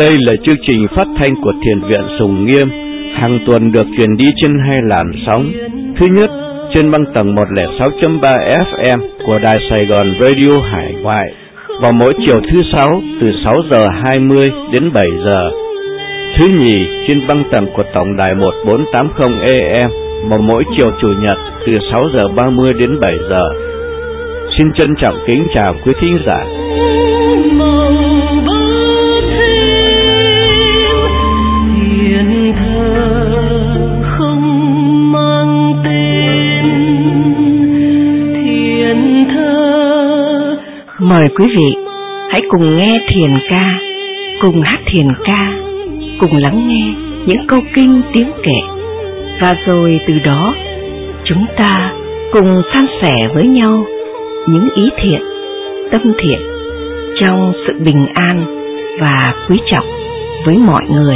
Đây là chương trình phát thanh của Thiền viện Sùng Nghiêm, hàng tuần được truyền đi trên 2 làn sóng. Thứ nhất, trên băng tầng 106.3 FM của Đài Sài Gòn Radio Hải Ngoại vào mỗi chiều thứ Sáu từ 6 giờ 20 đến 7 giờ. Thứ nhì, trên băng tầng của tổng đài 1480 AM vào mỗi chiều Chủ nhật từ 6 giờ 30 đến 7 giờ. Xin trân trọng kính chào quý thính giả. Mời quý vị hãy cùng nghe thiền ca, cùng hát thiền ca, cùng lắng nghe những câu kinh tiếng kệ, và rồi từ đó chúng ta cùng san sẻ với nhau những ý thiện, tâm thiện trong sự bình an và quý trọng với mọi người.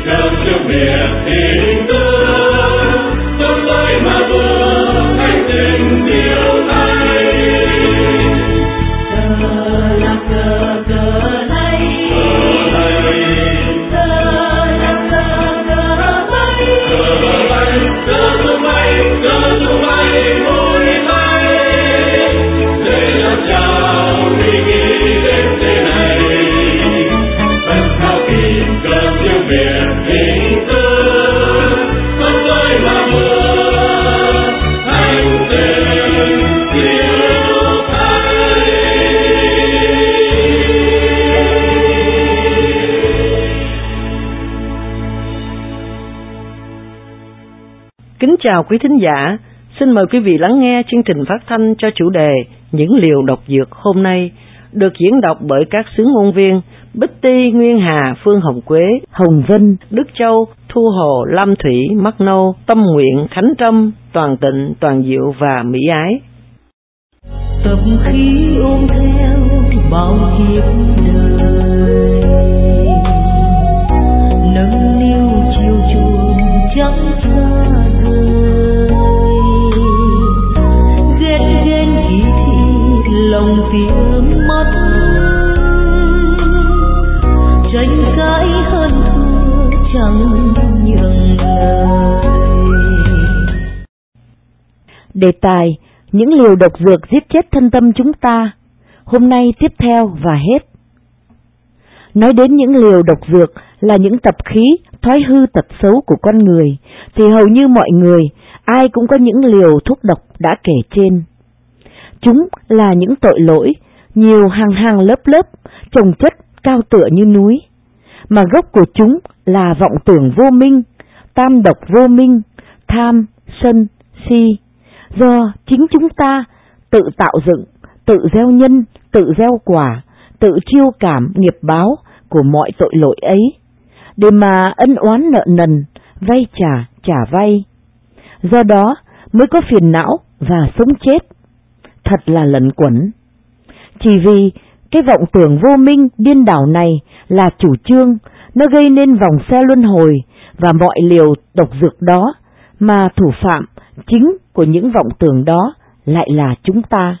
Hãy subscribe Kính chào quý thính giả, xin mời quý vị lắng nghe chương trình phát thanh cho chủ đề Những liều độc dược hôm nay, được diễn đọc bởi các xướng ngôn viên Bích Ti, Nguyên Hà, Phương Hồng Quế, Hồng Vinh, Đức Châu, Thu Hồ, Lam Thủy, Mắc Nâu, Tâm Nguyện, Khánh Trâm, Toàn Tịnh, Toàn Diệu và Mỹ Ái. Tập khí ôm theo bao kiếp đời, nâng niu chiều chuộng trắng xa rời, ghét ghen kỳ thị lòng tiếng mắt, tranh cãi hơn thua chẳng nhường lời. Đề tài những liều độc dược giết chết thân tâm chúng ta, hôm nay tiếp theo và hết. Nói đến những liều độc dược là những tập khí, thói hư tật xấu của con người, thì hầu như mọi người, ai cũng có những liều thuốc độc đã kể trên. Chúng là những tội lỗi, nhiều hàng lớp lớp, chồng chất cao tựa như núi, mà gốc của chúng là vọng tưởng vô minh, tam độc vô minh, tham, sân, si, do chính chúng ta tự tạo dựng, tự gieo nhân, tự gieo quả, tự chiêu cảm nghiệp báo của mọi tội lỗi ấy, để mà ân oán nợ nần, vay trả vay. Do đó mới có phiền não và sống chết, thật là lẩn quẩn. Chỉ vì cái vọng tưởng vô minh điên đảo này là chủ trương, nó gây nên vòng xe luân hồi và mọi liều độc dược đó, mà thủ phạm chính của những vọng tưởng đó lại là chúng ta.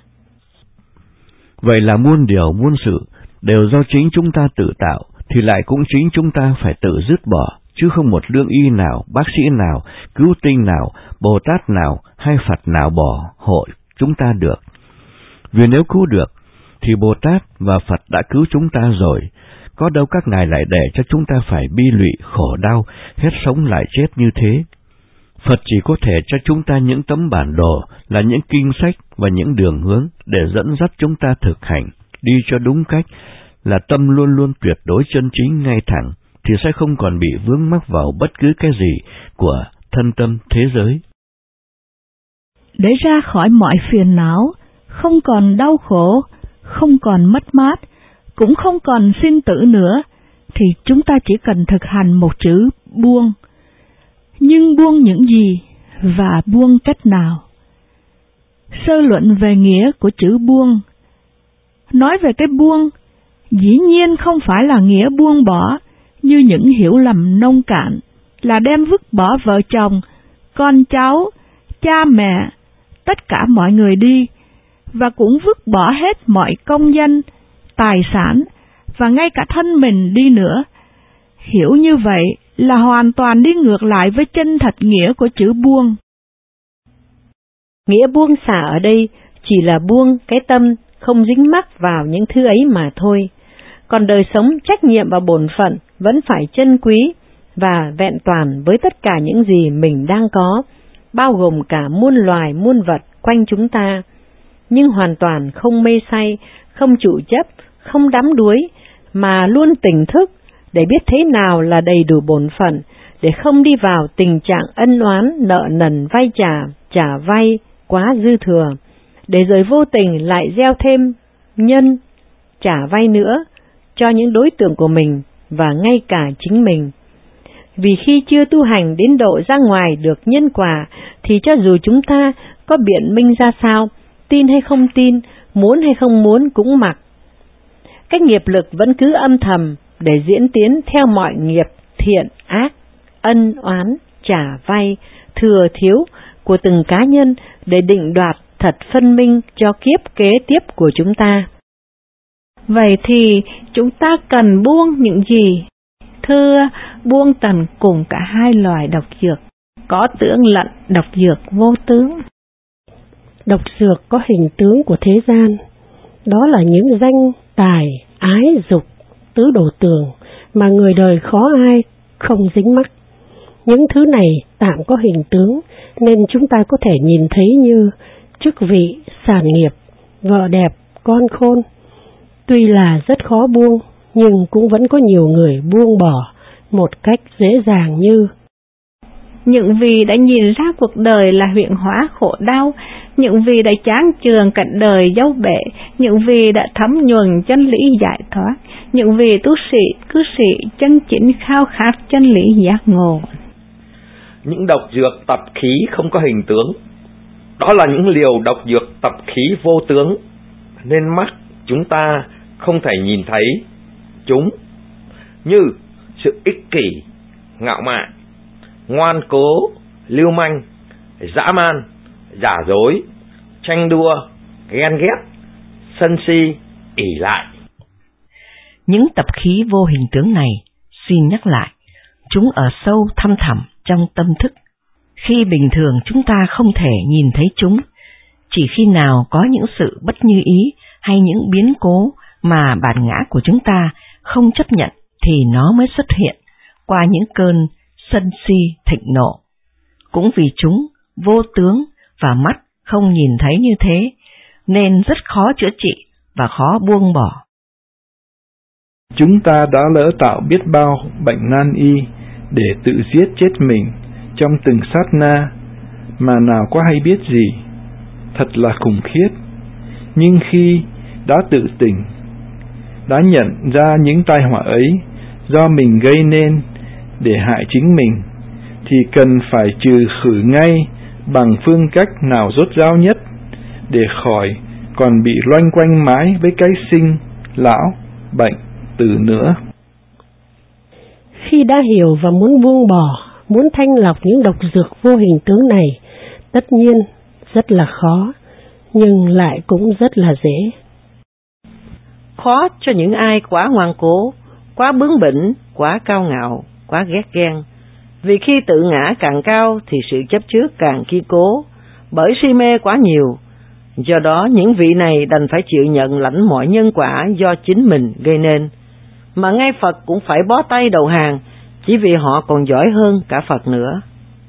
Vậy là muôn điều muôn sự đều do chính chúng ta tự tạo, thì lại cũng chính chúng ta phải tự dứt bỏ, chứ không một lương y nào, bác sĩ nào, cứu tinh nào, Bồ Tát nào hay Phật nào bỏ hộ chúng ta được. Vì nếu cứu được thì Bồ Tát và Phật đã cứu chúng ta rồi, có đâu các ngài lại để cho chúng ta phải bi lụy khổ đau, hết sống lại chết như thế. Phật chỉ có thể cho chúng ta những tấm bản đồ, là những kinh sách và những đường hướng để dẫn dắt chúng ta thực hành, đi cho đúng cách, là tâm luôn luôn tuyệt đối chân chính ngay thẳng, thì sẽ không còn bị vướng mắc vào bất cứ cái gì của thân tâm thế giới. Để ra khỏi mọi phiền não, không còn đau khổ, không còn mất mát, cũng không còn sinh tử nữa, thì chúng ta chỉ cần thực hành một chữ buông. Nhưng buông những gì và buông cách nào? Sơ luận về nghĩa của chữ buông. Nói về cái buông, dĩ nhiên không phải là nghĩa buông bỏ như những hiểu lầm nông cạn, là đem vứt bỏ vợ chồng, con cháu, cha mẹ, tất cả mọi người đi, và cũng vứt bỏ hết mọi công danh, tài sản, và ngay cả thân mình đi nữa. Hiểu như vậy là hoàn toàn đi ngược lại với chân thật nghĩa của chữ buông. Nghĩa buông xả ở đây chỉ là buông cái tâm không dính mắc vào những thứ ấy mà thôi. Còn đời sống, trách nhiệm và bổn phận vẫn phải trân quý và vẹn toàn với tất cả những gì mình đang có, bao gồm cả muôn loài muôn vật quanh chúng ta, nhưng hoàn toàn không mê say, không trụ chấp, không đắm đuối, mà luôn tỉnh thức để biết thế nào là đầy đủ bổn phận, để không đi vào tình trạng ân oán, nợ nần, vay trả vay quá dư thừa, để rồi vô tình lại gieo thêm nhân, trả vay nữa cho những đối tượng của mình và ngay cả chính mình. Vì khi chưa tu hành đến độ ra ngoài được nhân quả, thì cho dù chúng ta có biện minh ra sao, tin hay không tin, muốn hay không muốn cũng mặc. Cái nghiệp lực vẫn cứ âm thầm để diễn tiến theo mọi nghiệp thiện ác, ân oán, trả vay, thừa thiếu của từng cá nhân để định đoạt thật phân minh cho kiếp kế tiếp của chúng ta. Vậy thì chúng ta cần buông những gì? Thưa, buông tận cùng cả hai loài độc dược, có tướng lẫn độc dược vô tướng. Độc dược có hình tướng của thế gian, đó là những danh, tài, ái, dục, tứ đồ tường mà người đời khó ai không dính mắc. Những thứ này tạm có hình tướng nên chúng ta có thể nhìn thấy như chức vị, sản nghiệp, vợ đẹp, con khôn. Tuy là rất khó buông, nhưng cũng vẫn có nhiều người buông bỏ một cách dễ dàng như những vị đã nhìn ra cuộc đời là huyễn hóa khổ đau, những vị đã chán chường cảnh đời dấu bể, những vị đã thấm nhuần chân lý giải thoát, những vị tu sĩ, cư sĩ chân chính khao khát chân lý giác ngộ. Những độc dược tập khí không có hình tướng, đó là những liều độc dược tập khí vô tướng, nên mắt chúng ta không thể nhìn thấy chúng, như sự ích kỷ, ngạo mạn, ngoan cố, lưu manh, dã man, giả dối, tranh đua, ghen ghét, sân si, ỷ lại. Những tập khí vô hình tướng này, xin nhắc lại, chúng ở sâu thăm thẳm trong tâm thức. Khi bình thường chúng ta không thể nhìn thấy chúng, chỉ khi nào có những sự bất như ý hay những biến cố mà bản ngã của chúng ta không chấp nhận thì nó mới xuất hiện qua những cơn sân si thịnh nộ. Cũng vì chúng vô tướng và mắt không nhìn thấy như thế, nên rất khó chữa trị và khó buông bỏ. Chúng ta đã lỡ tạo biết bao bệnh nan y để tự giết chết mình trong từng sát na, mà nào có hay biết gì, thật là khủng khiếp. Nhưng khi đã tự tỉnh, đã nhận ra những tai họa ấy do mình gây nên để hại chính mình, thì cần phải trừ khử ngay bằng phương cách nào rốt ráo nhất, để khỏi còn bị loanh quanh mãi với cái sinh, lão, bệnh, tử nữa. Khi đã hiểu và muốn buông bỏ, muốn thanh lọc những độc dược vô hình tướng này, tất nhiên rất là khó, nhưng lại cũng rất là dễ. Khó cho những ai quá ngoan cố, quá bướng bỉnh, quá cao ngạo, quá ghét ghen. Vì khi tự ngã càng cao thì sự chấp trước càng kiên cố, bởi si mê quá nhiều. Do đó những vị này đành phải chịu nhận lãnh mọi nhân quả do chính mình gây nên. Mà ngay Phật cũng phải bó tay đầu hàng, chỉ vì họ còn giỏi hơn cả Phật nữa.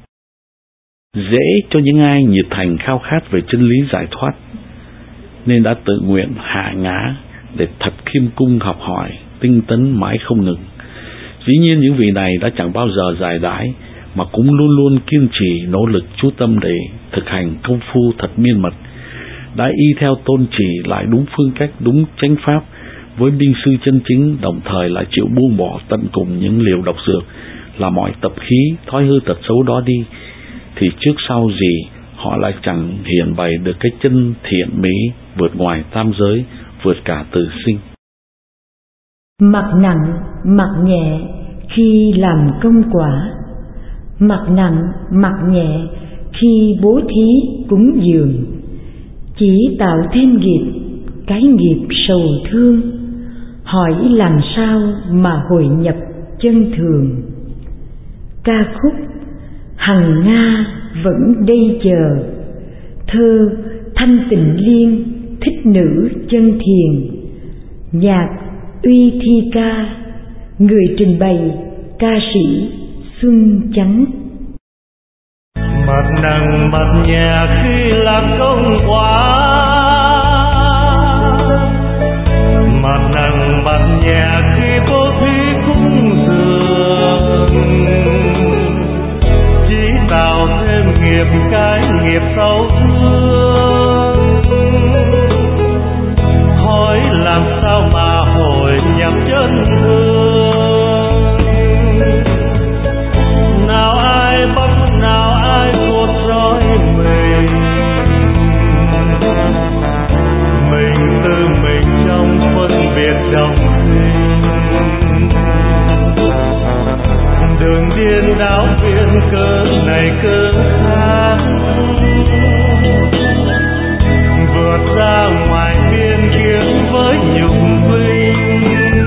Dễ cho những ai nhiệt thành khao khát về chân lý giải thoát, nên đã tự nguyện hạ ngã để thật khiêm cung học hỏi, tinh tấn mãi không ngừng. Dĩ nhiên những vị này đã chẳng bao giờ giải đãi, mà cũng luôn luôn kiên trì nỗ lực chú tâm để thực hành công phu thật miên mật, đã y theo tôn chỉ lại đúng phương cách, đúng chánh pháp với minh sư chân chính, đồng thời lại chịu buông bỏ tận cùng những liều độc dược là mọi tập khí thói hư tật xấu đó đi, thì trước sau gì họ lại chẳng hiển bày được cái chân thiện mỹ vượt ngoài tam giới, vượt cả tử sinh. Mặc nặng, mặc nhẹ khi làm công quả, mặc nặng, mặc nhẹ khi bố thí cúng dường, chỉ tạo thêm nghiệp, cái nghiệp sầu thương, hỏi làm sao mà hồi nhập chân thường. Ca khúc Hằng Nga vẫn đây chờ, thơ Thanh Tịnh Liên thích nữ chân thiền, nhạc Uy Thi Ca, người trình bày ca sĩ Xuân Chánh. Mặt nặng mặt nhẹ khi làm công quả, mặt nặng mặt nhẹ khi bố thí cúng dường, chỉ tạo thêm nghiệp cái nghiệp sâu thương. Hỏi làm sao mà hồi nhập chân thương, nào ai bắt nào ai cột trói mình tự mình trong phân biệt trong đường điên đảo viên cớ này cớ khác, vượt ra ngoài biên kiến với nhục vinh.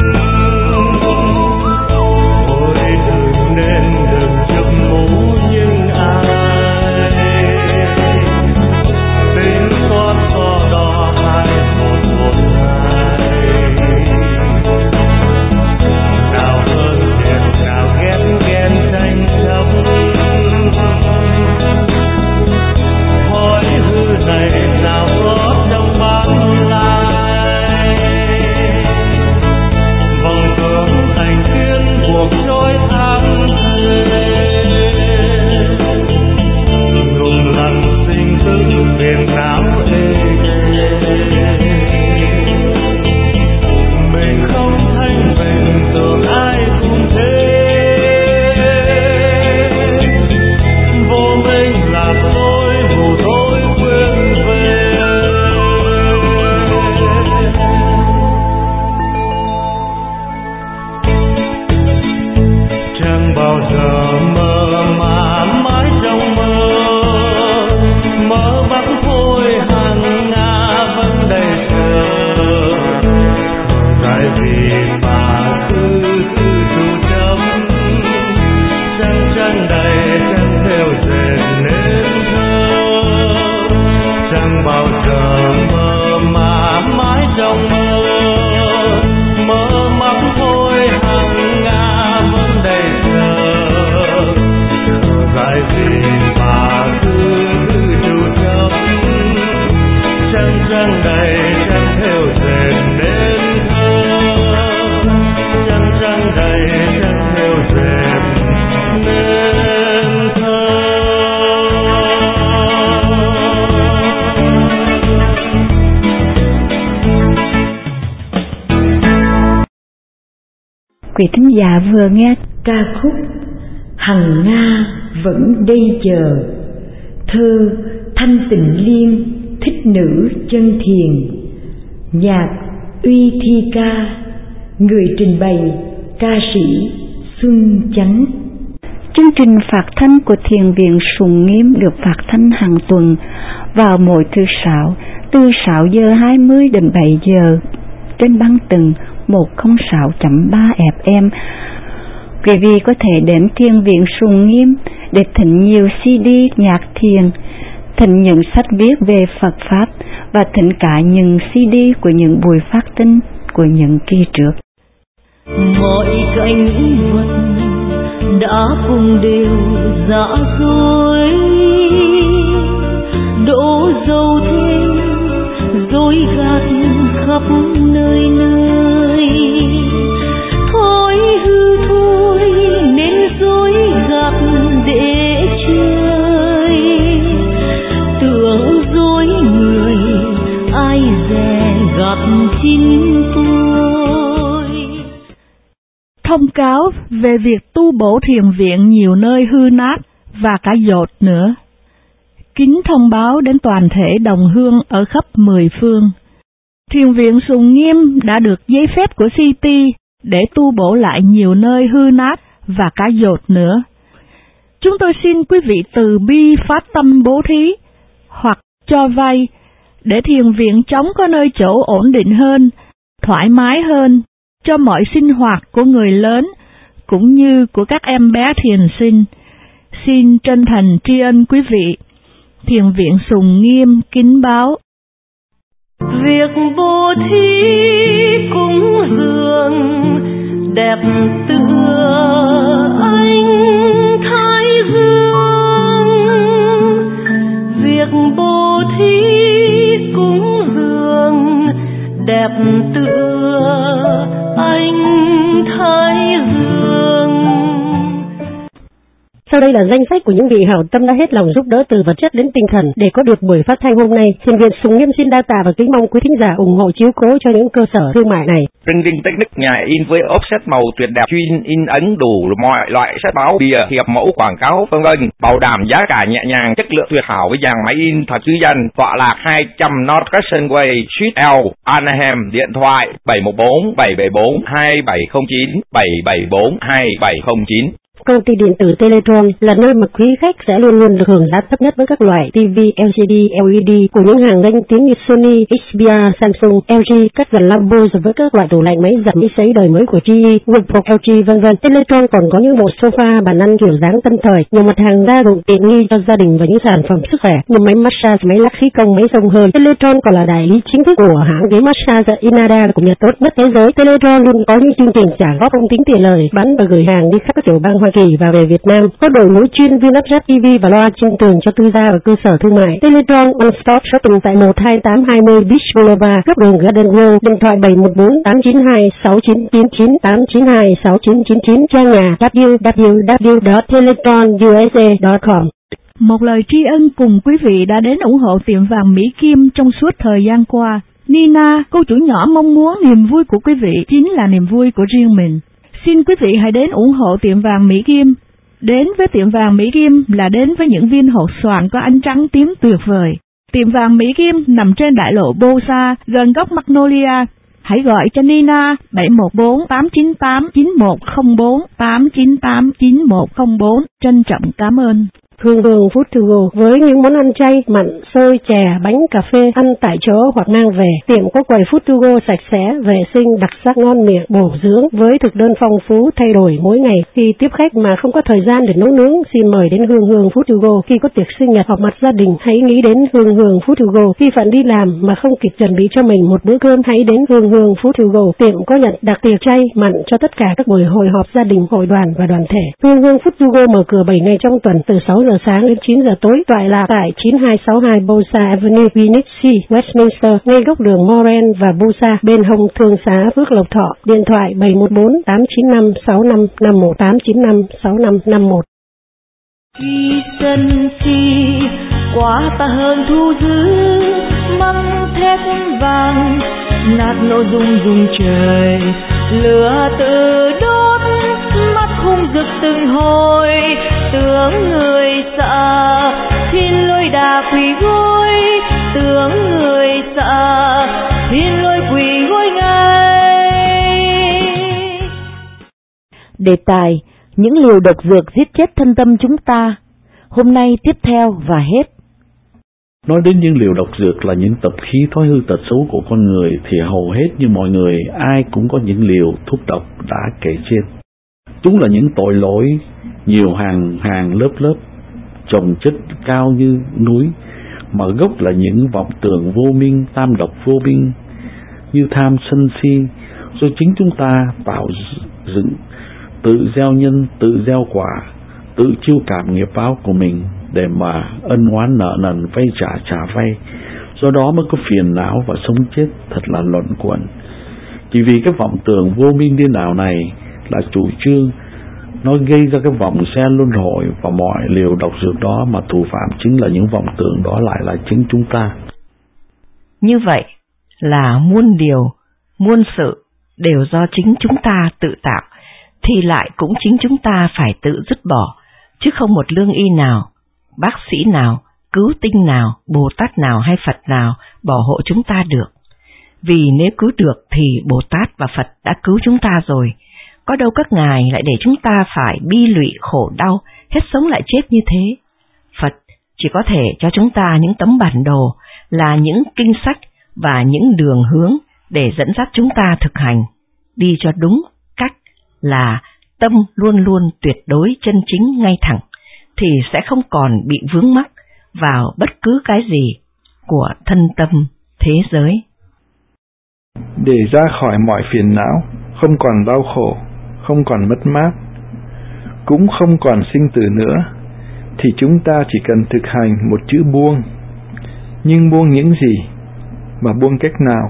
Ôi đừng nên đừng chấp mũ những ai tính toán so đo hai một hai, nào hơn thiệt nào ghen ghen tranh chấp, và cứ trù chấp trăng đầy trăng theo dệt nên thơ, trăng đầy trăng theo dệt nên thơ. Quý thính giả vừa nghe ca khúc Hằng Nga vẫn đây chờ, thơ Thanh Tịnh Liên, thích nữ chân thiền, nhạc Uy Thi Ca, người trình bày ca sĩ Xuân Chánh. Chương trình phát thanh của Thiền viện Sùng Nghiêm được phát thanh hàng tuần vào mỗi thứ Sáu từ 6 giờ 20 đến 7 giờ trên băng tần 106.3 FM. Quý vị có thể đến Thiền viện Sùng Nghiêm để thỉnh nhiều CD nhạc thiền, thỉnh những sách viết về Phật Pháp và thỉnh cả những CD của những buổi phát thanh của những kỳ trước. Mọi cảnh vật đã cùng đều dã rối, đổ dầu thêm dối gạt khắp nơi nơi. Thôi hư thôi nên dối gạt để chơi, tưởng dối người ai dè gạt chính tôi. Thông cáo về việc tu bổ thiền viện nhiều nơi hư nát và cả dột nữa. Kính thông báo đến toàn thể đồng hương ở khắp 10 phương. Thiền viện Sùng Nghiêm đã được giấy phép của CT để tu bổ lại nhiều nơi hư nát và cả dột nữa. Chúng tôi xin quý vị từ bi phát tâm bố thí hoặc cho vay để thiền viện chóng có nơi chỗ ổn định hơn, thoải mái hơn cho mọi sinh hoạt của người lớn cũng như của các em bé thiền sinh. Xin chân thành tri ân quý vị. Thiền viện Sùng Nghiêm kính báo. Việc bố thí cúng dường đẹp tựa ánh thái dương. Việc bố thí cúng dường đẹp tựa ánh thái dương. Sau đây là danh sách của những vị hảo tâm đã hết lòng giúp đỡ từ vật chất đến tinh thần để có được buổi phát thanh hôm nay. Thiền viện Sùng Nghiêm xin đa tạ và kính mong quý thính giả ủng hộ chiếu cố cho những cơ sở thương mại này. Printing Technique, nhà in với offset màu tuyệt đẹp, chuyên in ấn đủ mọi loại sách báo, bìa, thiệp mẫu, quảng cáo, vân vân, bảo đảm giá cả nhẹ nhàng, chất lượng tuyệt hảo với dàn máy in thật dư danh. Tọa lạc 200 North Crescent Way, Suite L, Anaheim. Điện thoại 714 774 2709 774 2709. Công ty điện tử Teletron là nơi mà quý khách sẽ luôn luôn được hưởng giá thấp nhất với các loại TV LCD, LED của những hàng danh tiếng như Sony, HDR, Samsung, LG, các dàn Lambo với các loại tủ lạnh, máy giặt, máy sấy đời mới của GE, Whirlpool, LG vân vân. Teletron còn có những bộ sofa, bàn ăn kiểu dáng tân thời, nhiều mặt hàng đa dụng tiện nghi cho gia đình và những sản phẩm sức khỏe như máy massage, máy lắc khí công, máy xông hơi. Teletron còn là đại lý chính thức của hãng ghế massage Inada của Nhật tốt nhất thế giới. Teletron luôn có những chương trình trả góp không tính tiền lời, bán và gửi hàng đi khắp các tiểu bang Hoa Kỳ và về Việt Nam. Có đội ngũ chuyên viên lắp ráp TV và loa trên tường cho tư gia và cơ sở thương mại. Teletron One Stop Shopping tại 12820 Beach Boulevard, góc đường Garden Grove. Điện thoại 714 892 6999 892 6999. Trang nhà www.teletronusa.com. Một lời tri ân cùng quý vị đã đến ủng hộ tiệm vàng Mỹ Kim trong suốt thời gian qua. Nina, cô chủ nhỏ mong muốn niềm vui của quý vị chính là niềm vui của riêng mình. Xin quý vị hãy đến ủng hộ tiệm vàng Mỹ Kim. Đến với tiệm vàng Mỹ Kim là đến với những viên hột xoàn có ánh trắng tím tuyệt vời. Tiệm vàng Mỹ Kim nằm trên đại lộ Bosa, gần góc Magnolia. Hãy gọi cho Nina 714 898 9104 898 9104. Trân trọng cảm ơn. Hương Hương Food to Go với những món ăn chay, mặn, xôi, chè, bánh, cà phê, ăn tại chỗ hoặc mang về. Tiệm có quầy Food to Go sạch sẽ, vệ sinh, đặc sắc ngon miệng, bổ dưỡng với thực đơn phong phú thay đổi mỗi ngày. Khi tiếp khách mà không có thời gian để nấu nướng, xin mời đến Hương Hương Food to Go. Khi có tiệc sinh nhật họp mặt gia đình, hãy nghĩ đến Hương Hương Food to Go. Khi bạn đi làm mà không kịp chuẩn bị cho mình một bữa cơm, hãy đến Hương Hương Food to Go. Tiệm có nhận đặc tiệc chay, mặn cho tất cả các buổi hội họp gia đình, hội đoàn và đoàn thể. Hương Hương Food to Go mở cửa 7 ngày trong tuần từ 6 giờ giờ sáng đến 9 giờ tối, tọa lạc tại 9262 Bosa Avenue, Vinixi, Westminster, ngay góc đường Moran và Bosa, bên hông thương xá Phước Lộc Thọ. Điện thoại 714-895-6551, 895-6551. Khi sân si quá ta hơn thu dữ, măng thép vàng nát nỗi rung trời, lửa tự đốt mắt hung dực từng hồi, tướng người sợ thiên lôi đà quỳ gối, tướng người sợ thiên lôi quỳ gối ngay. Đề tài: những liều độc dược giết chết thân tâm chúng ta. Hôm nay tiếp theo và hết. Nói đến những liều độc dược là những tập khí thói hư tật xấu của con người thì hầu hết như mọi người ai cũng có những liều thuốc độc đã kể trên. Chúng là những tội lỗi nhiều hàng lớp chồng chất cao như núi, mà gốc là những vọng tưởng vô minh, tam độc vô minh như tham sân si do chính chúng ta tạo dựng, tự gieo nhân, tự gieo quả, tự chiêu cảm nghiệp báo của mình để mà ân oán nợ nần vay trả vay. Do đó mới có phiền não và sống chết thật là luẩn quẩn. Chỉ vì cái vọng tưởng vô minh điên đảo này là chủ trương, nó gây ra cái vòng xe luân hồi, và mọi liều độc dược đó mà thủ phạm chính là những vọng tưởng đó lại là chính chúng ta. Như vậy là muôn điều, muôn sự đều do chính chúng ta tự tạo, thì lại cũng chính chúng ta phải tự dứt bỏ, chứ không một lương y nào, bác sĩ nào, cứu tinh nào, Bồ Tát nào hay Phật nào bảo hộ chúng ta được. Vì nếu cứu được thì Bồ Tát và Phật đã cứu chúng ta rồi, có đâu các ngài lại để chúng ta phải bi lụy khổ đau, hết sống lại chết như thế. Phật chỉ có thể cho chúng ta những tấm bản đồ, là những kinh sách và những đường hướng để dẫn dắt chúng ta thực hành, đi cho đúng cách, là tâm luôn luôn tuyệt đối chân chính ngay thẳng, thì sẽ không còn bị vướng mắc vào bất cứ cái gì của thân tâm thế giới. Để ra khỏi mọi phiền não, không còn đau khổ, không còn mất mát, cũng không còn sinh tử nữa, thì chúng ta chỉ cần thực hành một chữ buông. Nhưng buông những gì? Và buông cách nào?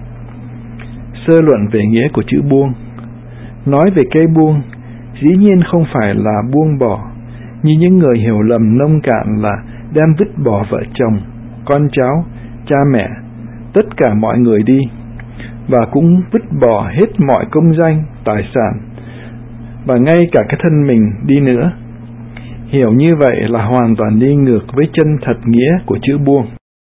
Sơ luận về nghĩa của chữ buông. Nói về cái buông, dĩ nhiên không phải là buông bỏ, như những người hiểu lầm nông cạn là đem vứt bỏ vợ chồng, con cháu, cha mẹ, tất cả mọi người đi, và cũng vứt bỏ hết mọi công danh, tài sản, và ngay cả cái thân mình đi nữa. Hiểu như vậy là hoàn toàn đi ngược với chân thật nghĩa của chữ buông.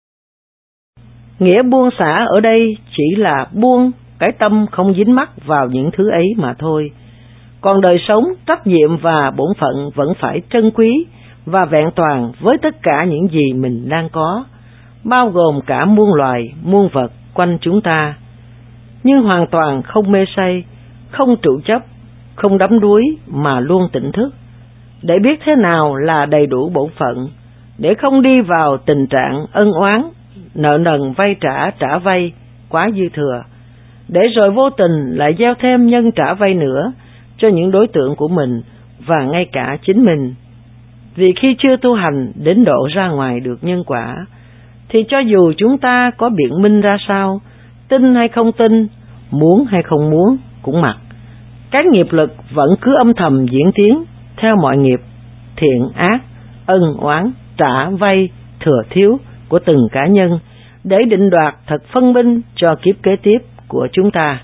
Nghĩa buông xả ở đây chỉ là buông cái tâm không dính mắc vào những thứ ấy mà thôi. Còn đời sống, trách nhiệm và bổn phận vẫn phải trân quý và vẹn toàn với tất cả những gì mình đang có, bao gồm cả muôn loài, muôn vật quanh chúng ta. Nhưng hoàn toàn không mê say, không trụ chấp, không đắm đuối mà luôn tỉnh thức, để biết thế nào là đầy đủ bổn phận, để không đi vào tình trạng ân oán, nợ nần vay trả vay quá dư thừa, để rồi vô tình lại gieo thêm nhân trả vay nữa cho những đối tượng của mình và ngay cả chính mình. Vì khi chưa tu hành đến độ ra ngoài được nhân quả, thì cho dù chúng ta có biện minh ra sao, tin hay không tin, muốn hay không muốn cũng mặc, cái nghiệp lực vẫn cứ âm thầm diễn tiến theo mọi nghiệp, thiện ác, ân oán, trả vay, thừa thiếu của từng cá nhân, để định đoạt thật phân minh cho kiếp kế tiếp của chúng ta.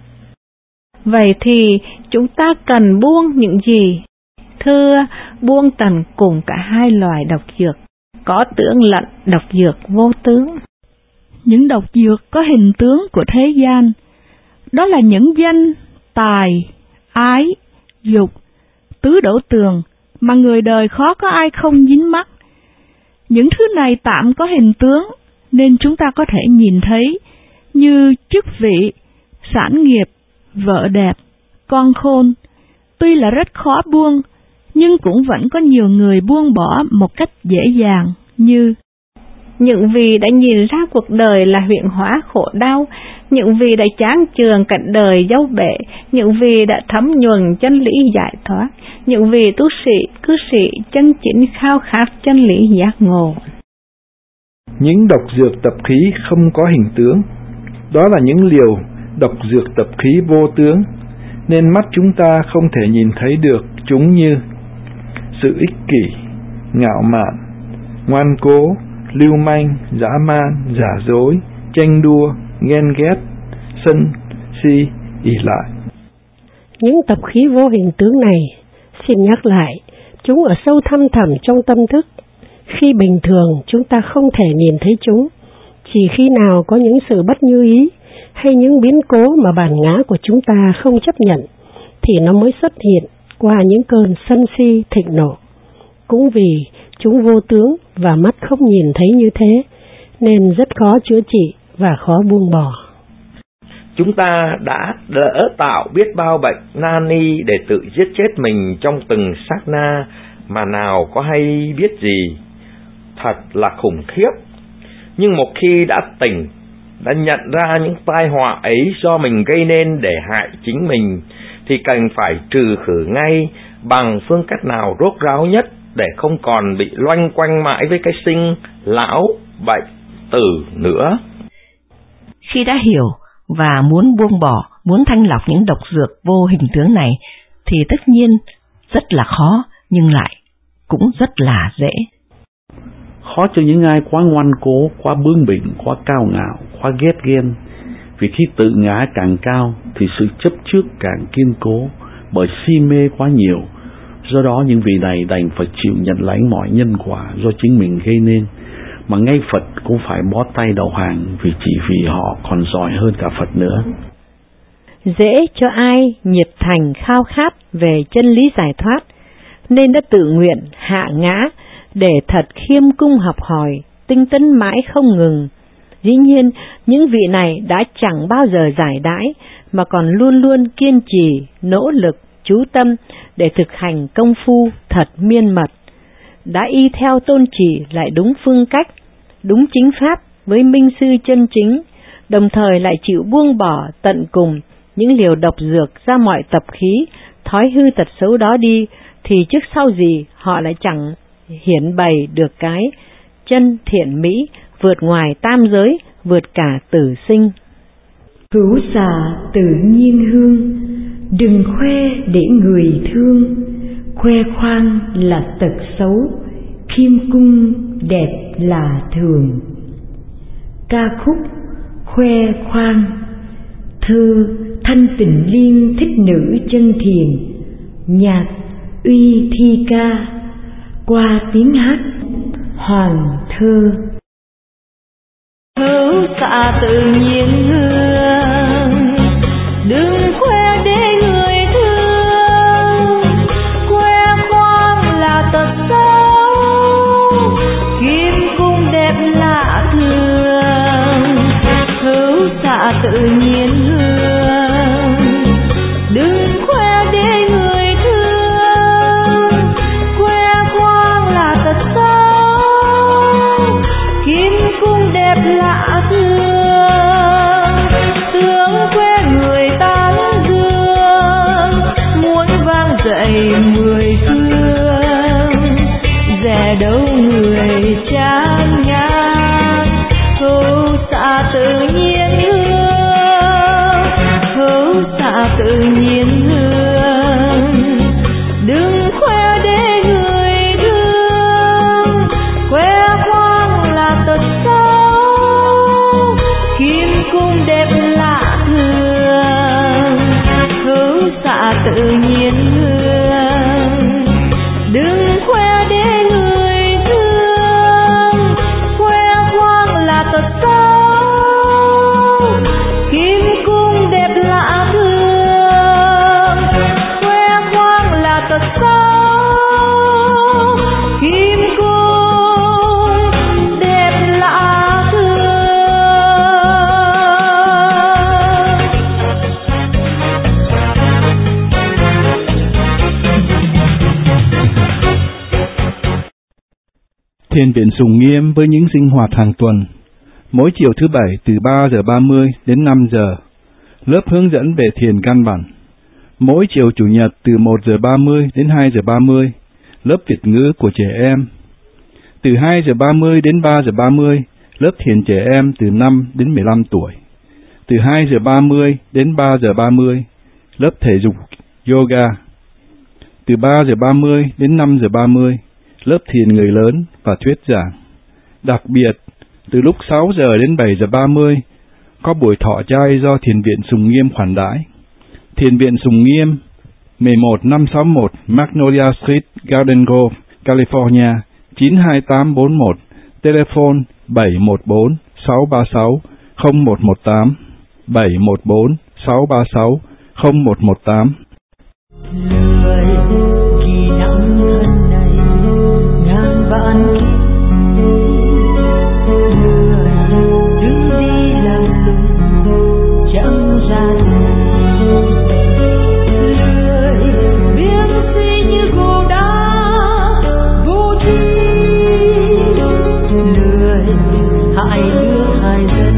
Vậy thì chúng ta cần buông những gì? Thưa, buông tận cùng cả hai loài độc dược, có tướng lẫn độc dược vô tướng. Những độc dược có hình tướng của thế gian, đó là những danh, tài, ái, dục, tứ đổ tường mà người đời khó có ai không dính mắc. Những thứ này tạm có hình tướng nên chúng ta có thể nhìn thấy, như chức vị, sản nghiệp, vợ đẹp, con khôn. Tuy là rất khó buông, nhưng cũng vẫn có nhiều người buông bỏ một cách dễ dàng, như những vị đã nhìn ra cuộc đời là huyễn hóa khổ đau, những vị đã chán chường cảnh đời dấu bể, những vị đã thấm nhuần chân lý giải thoát, những vị tu sĩ, cư sĩ chân chính khao khát chân lý giác ngộ. Những độc dược tập khí không có hình tướng, đó là những liều độc dược tập khí vô tướng, nên mắt chúng ta không thể nhìn thấy được chúng như sự ích kỷ, ngạo mạn, ngoan cố, lưu manh, dã man, giả dối, tranh đua, ghen ghét, sân, si, ỷ lại. Những tập khí vô hình tướng này, xin nhắc lại, chúng ở sâu thăm thẳm trong tâm thức. Khi bình thường chúng ta không thể nhìn thấy chúng, chỉ khi nào có những sự bất như ý hay những biến cố mà bản ngã của chúng ta không chấp nhận, thì nó mới xuất hiện qua những cơn sân si thịnh nộ. Cũng vì chúng vô tướng và mắt không nhìn thấy như thế, nên rất khó chữa trị và khó buông bỏ. Chúng ta đã đỡ tạo biết bao bệnh nan y để tự giết chết mình trong từng sát na mà nào có hay biết gì. Thật là khủng khiếp. Nhưng một khi đã tỉnh, đã nhận ra những tai họa ấy do mình gây nên để hại chính mình, thì cần phải trừ khử ngay bằng phương cách nào rốt ráo nhất để không còn bị loanh quanh mãi với cái sinh, lão, bệnh, tử nữa. Khi đã hiểu và muốn buông bỏ, muốn thanh lọc những độc dược vô hình tướng này, thì tất nhiên rất là khó, nhưng lại cũng rất là dễ. Khó cho những ai quá ngoan cố, quá bướng bỉnh, quá cao ngạo, quá ghét ghen. Vì khi tự ngã càng cao thì sự chấp trước càng kiên cố, bởi si mê quá nhiều. Do đó những vị này đành phải chịu nhận lãnh mọi nhân quả do chính mình gây nên, mà ngay Phật cũng phải bó tay đầu hàng, chỉ vì họ còn giỏi hơn cả Phật nữa. Dễ cho ai nhiệt thành khao khát về chân lý giải thoát, nên đã tự nguyện hạ ngã để thật khiêm cung học hỏi, tinh tấn mãi không ngừng. Dĩ nhiên, những vị này đã chẳng bao giờ giải đãi, mà còn luôn luôn kiên trì, nỗ lực, chú tâm để thực hành công phu thật miên mật. Đã y theo tôn chỉ lại đúng phương cách, đúng chính pháp với minh sư chân chính, đồng thời lại chịu buông bỏ tận cùng những liều độc dược ra mọi tập khí, thói hư tật xấu đó đi, thì trước sau gì họ lại chẳng hiển bày được cái chân thiện mỹ vượt ngoài tam giới, vượt cả tử sinh. Hữu xạ tự nhiên hương, đừng khoe để người thương, khoe khoang là tật xấu, khiêm cung đẹp là thường. Ca khúc khoe khoang, thơ Thanh Tịnh Liên thích nữ chân thiền, nhạc Uy Thi Ca, qua tiếng hát Hoàng Thơ. Hữu xạ tự nhiên hương, đừng khoe để người thương, khoe khoang là tật xấu, khiêm cung đẹp lạ thường. Hữu xạ tự nhiên hương, đừng khoe để người thương, khoe khoang là tật xấu, khiêm cung đẹp lạ thường. Tướng khoe người tán dương, muốn vang dậy mười phương, dè đâu người chán ngán. Hữu xạ tự nhiên hương, hữu xạ tự nhiên hương, đừng khoe để người thương, khoe khoang là tật xấu, khiêm cung đẹp lạ thường. Hữu xạ tự nhiên hương, đừng khoe để người thương, khoe khoang là tật xấu, khiêm cung đẹp lạ thường. Khoe khoang là tật xấu, khiêm cung đẹp lạ thường. Thiền viện Sùng Nghiêm với những sinh hoạt hàng tuần. Mỗi chiều thứ Bảy từ 3 giờ 30 đến 5 giờ. Lớp hướng dẫn về thiền căn bản. Mỗi chiều Chủ nhật từ 1 giờ 30 đến 2 giờ 30. Lớp Việt ngữ của trẻ em. Từ 2 giờ 30 đến 3 giờ 30. Lớp thiền trẻ em từ 5 đến 15 tuổi. Từ 2 giờ 30 đến 3 giờ 30. Lớp thể dục yoga. Từ 3 giờ 30 đến 5 giờ 30. Lớp thiền người lớn và thuyết giảng. Đặc biệt, từ lúc 6 giờ đến 7 giờ 30, có buổi thọ trai do Thiền viện Sùng Nghiêm khoản đãi. Thiền viện Sùng Nghiêm, 11561 Magnolia Street, Garden Grove, California, 92841, telephone 714-636-0118, 714-636-0118. Lười kỳ nặng thân này ngàn vạn kiếp, lười đứng đi làm lùng chẳng ra lười biếng suy như gỗ đá vô tri, lười hại nước hại dân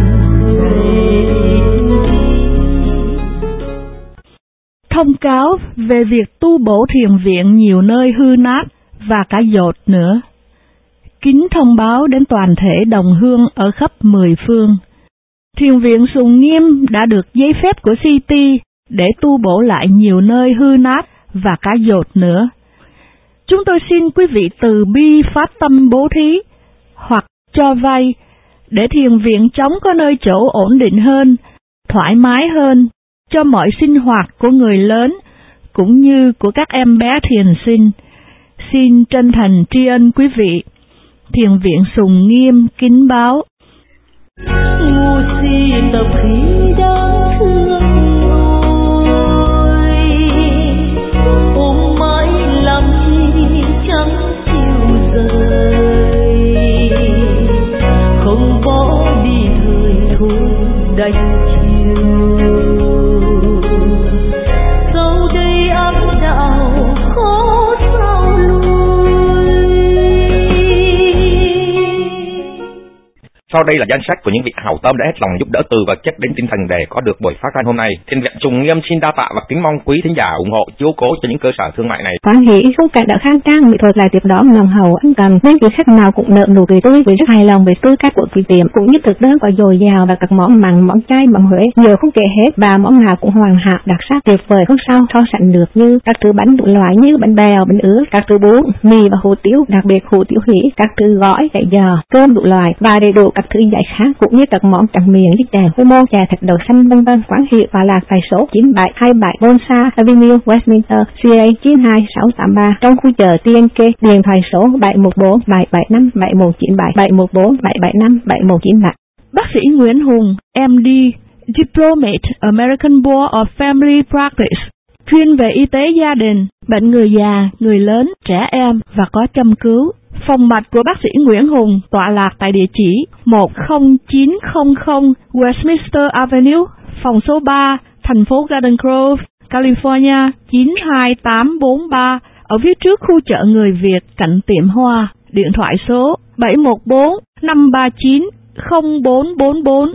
thông cáo về việc tu bổ thiền viện nhiều nơi hư nát và cả dột nữa. Kính thông báo đến toàn thể đồng hương ở khắp 10 phương. Thiền viện Sùng Nghiêm đã được giấy phép của City để tu bổ lại nhiều nơi hư nát và cả dột nữa. Chúng tôi xin quý vị từ bi phát tâm bố thí hoặc cho vay để thiền viện chóng có nơi chỗ ổn định hơn, thoải mái hơn cho mọi sinh hoạt của người lớn cũng như của các em bé thiền sinh. Xin chân thành tri ân quý vị. Thiền viện Sùng Nghiêm kính báo. Ngu si tập khí đáng thương tôi, ôm mãi làm chi chẳng chịu rời, không bỏ đi thời thu đành chiều. Sau đây áp đạo khó sao lui. Sau đây là danh sách của những vị hảo tâm đã hết lòng giúp đỡ từ vật chất đến tinh thần để có được buổi phát thanh hôm nay. Thiền viện Sùng Nghiêm xin đa tạ và kính mong quý thính giả ủng hộ chiếu cố cho những cơ sở thương mại này. Hoan hỷ không cạn đạo khang trang mỹ thuật lại tiếp đó lòng hầu ân cần, nên vị khách nào cũng nợ nụ cười tươi vì rất hài lòng về tư cách của vị tiệm cũng như thực đơn có dồi dào và các món mặn món chay món Huế nhiều không kể hết và món nào cũng hoàn hảo đặc sắc tuyệt vời không sao so sánh được, như các thứ bánh đủ loại như bánh bèo, bánh ướt, các thứ bún, mì và hủ tiếu, đặc biệt hủ tiếu hỉ, các thứ gói, cải giò, cơm đủ loại và đầy đủ các thứ giải khát cũng như các món tráng miệng rất đẹp, với mô trà thịt đậu xanh vân vân. Quán hiệu và lạc tại số 9727 Bonsa Avenue, Westminster, CA 92683 trong khu chợ TNK. Điện thoại số 714 775 7197 714 775 7197. Bác sĩ Nguyễn Hùng, MD, Diplomate American Board of Family Practice, chuyên về y tế gia đình, bệnh người già, người lớn, trẻ em và có châm cứu. Phòng mạch của bác sĩ Nguyễn Hùng tọa lạc tại địa chỉ 10900 Westminster Avenue, phòng số 3, thành phố Garden Grove, California 92843, ở phía trước khu chợ người Việt cạnh tiệm hoa. Điện thoại số 714-539-0444,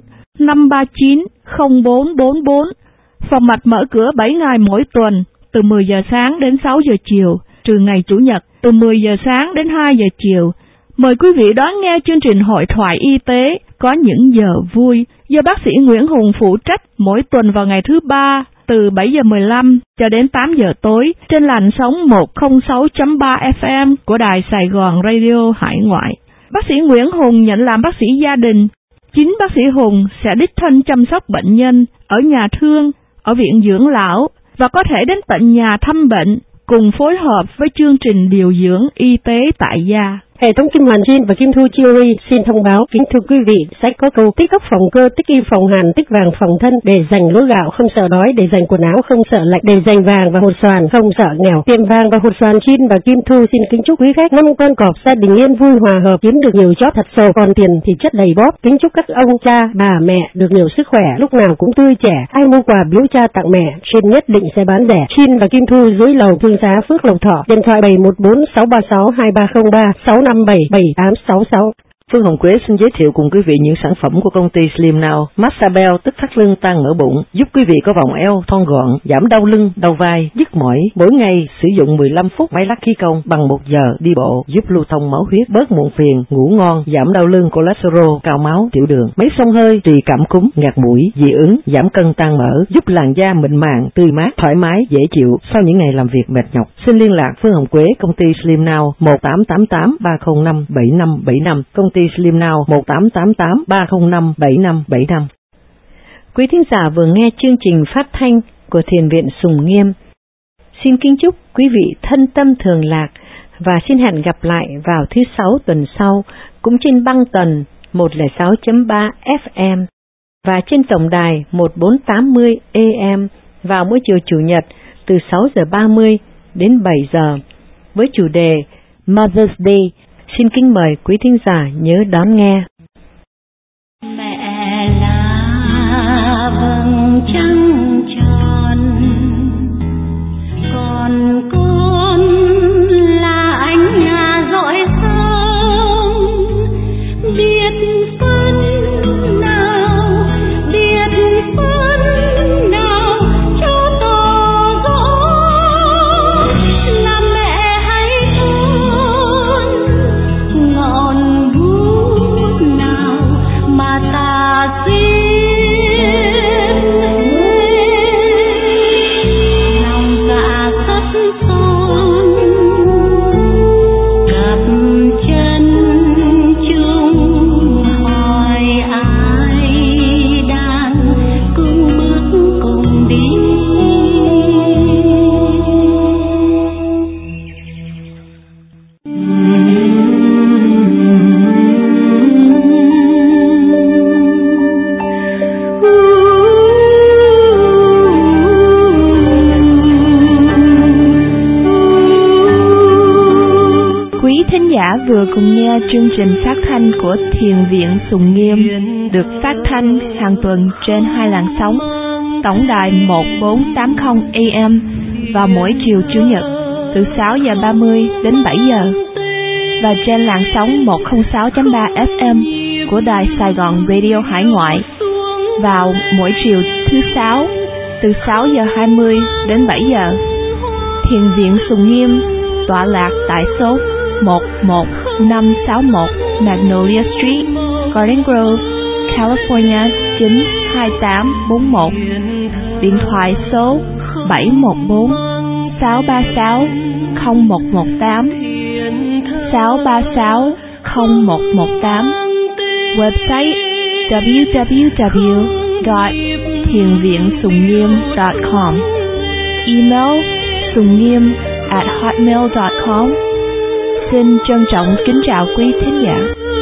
539-0444. Phòng mạch mở cửa 7 ngày mỗi tuần, từ 10 giờ sáng đến 6 giờ chiều, trừ ngày Chủ nhật, từ 10 giờ sáng đến 2 giờ chiều. Mời quý vị đón nghe chương trình hội thoại y tế có những giờ vui do bác sĩ Nguyễn Hùng phụ trách mỗi tuần vào ngày thứ Ba từ 7 giờ 15 cho đến 8 giờ tối trên làn sóng 106.3 FM của Đài Sài Gòn Radio Hải Ngoại. Bác sĩ Nguyễn Hùng nhận làm bác sĩ gia đình. Chính bác sĩ Hùng sẽ đích thân chăm sóc bệnh nhân ở nhà thương, ở viện dưỡng lão và có thể đến tận nhà thăm bệnh cùng phối hợp với chương trình điều dưỡng y tế tại gia. Hệ thống Kim Hoàn Jean và Kim Thu Jewelry xin thông báo kính thưa quý vị, sách có câu tích tóc phòng cơ, tích kim phòng hàn, tích vàng phòng thân, để dành lúa gạo không sợ đói, để dành quần áo không sợ lạnh, để dành vàng và hột xoàn không sợ nghèo. Tiệm vàng và hột xoàn Jean và Kim Thu xin kính chúc quý khách năm con cọp gia đình yên vui hòa hợp, kiếm được nhiều chóp thật sầu, còn tiền thì chất đầy bóp. Kính chúc các ông cha bà mẹ được nhiều sức khỏe, lúc nào cũng tươi trẻ. Ai mua quà biếu cha tặng mẹ, Jean nhất định sẽ bán rẻ. Jean và Kim Thu dưới lầu Thương Xá, Phước Lộc Thọ. Điện thoại 714 636 2303 65 6577866. Phương Hồng Quế xin giới thiệu cùng quý vị những sản phẩm của công ty Slim Now. Massage Bell tức thắt lưng tan mỡ bụng, giúp quý vị có vòng eo thon gọn, giảm đau lưng, đau vai, nhức mỏi. Mỗi ngày sử dụng 15 phút máy lắc khí công bằng 1 giờ đi bộ, giúp lưu thông máu huyết, bớt muộn phiền, ngủ ngon, giảm đau lưng, cholesterol, cao máu, tiểu đường. Máy xông hơi trị cảm cúm, ngạt mũi, dị ứng, giảm cân tan mỡ, giúp làn da mịn màng, tươi mát, thoải mái, dễ chịu sau những ngày làm việc mệt nhọc. Xin liên lạc Phương Hồng Quế, công ty Slim Now 1888 305 7575, công ty Slim Now 1888 305 7575. Quý thính giả vừa nghe chương trình phát thanh của Thiền viện Sùng Nghiêm. Xin kính chúc quý vị thân tâm thường lạc và xin hẹn gặp lại vào thứ 6 tuần sau cũng trên băng tần 106.3 FM và trên tổng đài 1480 AM vào mỗi chiều Chủ nhật từ 6 giờ 30 đến 7 giờ với chủ đề Mother's Day. Xin kính mời quý thính giả nhớ đón nghe. Mẹ là vầng trăng tròn, còn con là ánh nhà rọi sáng, biết phân nào, biết phân nào cho tỏ rõ là mẹ hay con, ngọn bút nào mà ta xiết lòng dạ sắt son, cặp chân chung hỏi ai đang cùng bước cùng đi. Quý thính giả vừa cùng nghe chương trình phát thanh của Thiền viện Sùng Nghiêm được phát thanh hàng tuần trên 2 làn sóng, tổng đài 1480 AM vào mỗi chiều Chủ nhật từ 6 giờ 30 đến 7 giờ và trên làn sóng 106.3 FM của đài Sài Gòn Radio Hải Ngoại vào mỗi chiều thứ 6 từ 6 giờ 20 đến 7 giờ. Thiền viện Sùng Nghiêm tọa lạc tại số 11561 Magnolia Street, Garden Grove, California 92841. Điện thoại số 714 636 0118 636 0118. Website www.thienviensungngiem.com. Email sungniem@hotmail.com. Xin trân trọng kính chào quý thính giả.